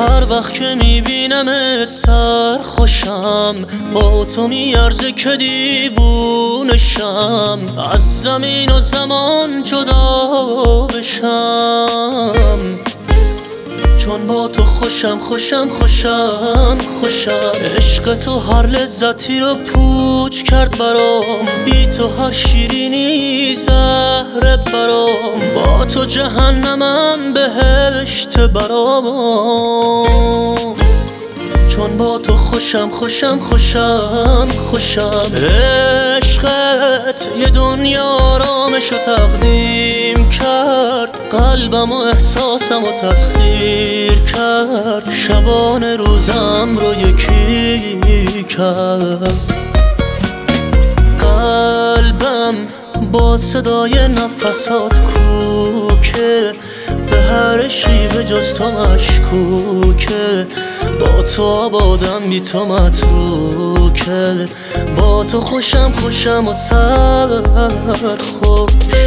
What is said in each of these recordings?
هر وقت که میبینمت سرخوشم، با تو میارزه که دیوونشم، از زمین و زمان جدا بشم. چون با تو خوشم خوشم خوشم خوشم. عشق تو هر لذتی رو پوچ کرد برام، بی تو هر شیرینی زهر برام، با تو جهنمم بهشت برام. چون با تو خوشم خوشم خوشم خوشم. عشقت یه دنیا آرامشو تقدیم کرد، قلبم و احساسم و تسخیر کرد، شبانه روزم رو یکی کرد. قلبم با صدای نفسات کوکه، به هر شیوه جز تو مشکوکه، با تو آبادم بی تو متروکه، با تو خوشم خوشم و سرخوش.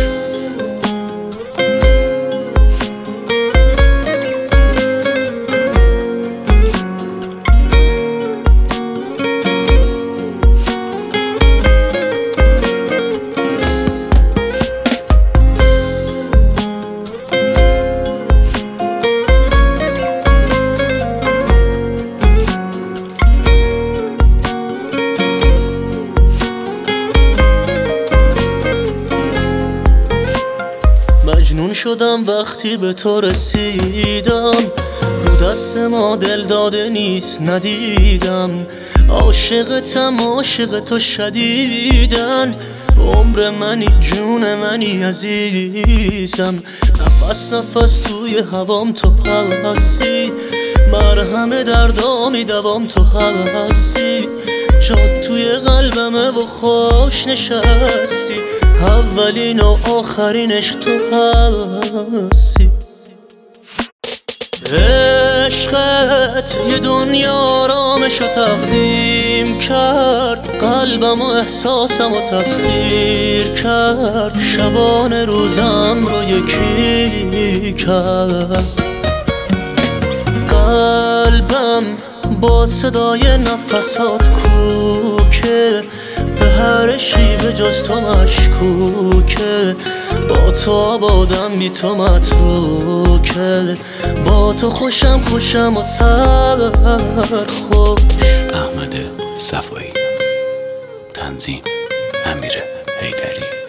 مجنون شدم وقتی به تو رسیدم، رو دست ما دل داده نیست ندیدم. عاشقتم عاشق تو شدیدن، عمر منی جون منی عزیزم. نفس نفس توی هوام تو هستی، مرهم دردامی دوام تو هستی. جات توی قلبمه و خوش نشستی، اولین و آخرینش تو هستی. عشقت یه دنیا آرامشو تقدیم کرد، قلبم و احساسم و تسخیر کرد، شبانه روزم رو یکی کرد. قلبم با صدای نفسات کوکه، به هر شیوه جز تو مشکوکه، با تو آبادم بی تو متروکه، با تو خوشم خوشم و سرخوش. احمد صفایی، تنظیم امیر حیدری.